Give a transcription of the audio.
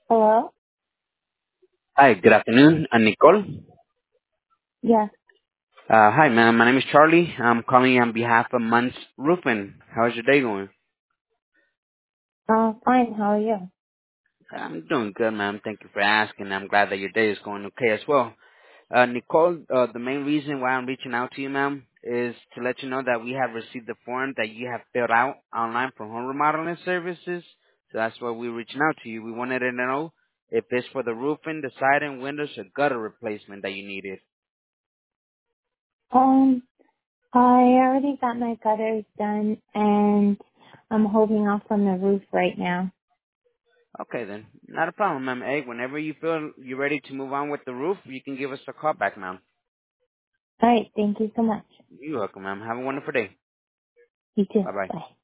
Hello? Hi, good afternoon. Nicole. Yes. Hi, ma'am. My name is Charlie. I'm calling you on behalf of Munts Roofing. How's your day going? Fine. How are you? I'm doing good, ma'am. Thank you for asking. I'm glad that your day is going okay as well. Nicole, the main reason why I'm reaching out to you, ma'am, is to let you know that we have received the form that you have filled out online for home remodeling services. So that's why we're reaching out to you. We wanted to know if it's for the roofing, the siding, windows, or gutter replacement that you needed. Um, I already got my gutters done and I'm holding off on the roof right now. Okay then, not a problem, ma'am. Hey, whenever you feel you're ready to move on with the roof, you can give us a call back, ma'am. Alright, thank you so much. You're welcome, ma'am. Have a wonderful day. You too. Bye bye. Bye.